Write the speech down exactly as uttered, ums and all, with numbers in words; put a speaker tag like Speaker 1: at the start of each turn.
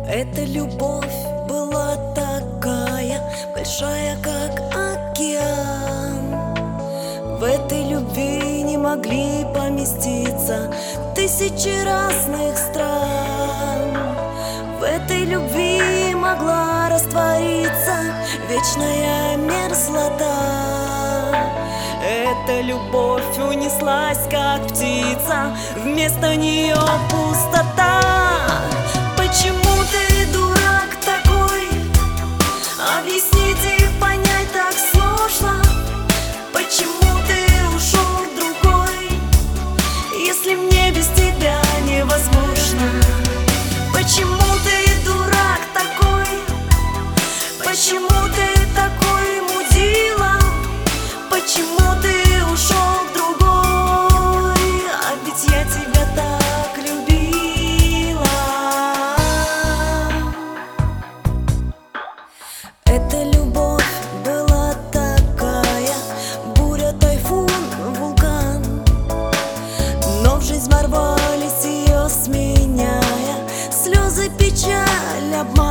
Speaker 1: Эта любовь была такая большая, как океан. В этой любви не могли поместиться тысячи разных стран. В этой любви могла раствориться вечная мерзлота. Эта любовь унеслась, как птица, вместо нее пустота. Почему ты, дурак такой? Объяснить и понять так сложно. Почему ты ушел к другой, если мне без тебя невозможно? Почему ты, дурак такой? Почему ты такой мудила? Почему ты ушел к другой? А ведь я тебя так любила. Эта любовь была такая буря, тайфун, вулкан. Но в жизнь ворвались ее, сменяя слезы, печаль, обман.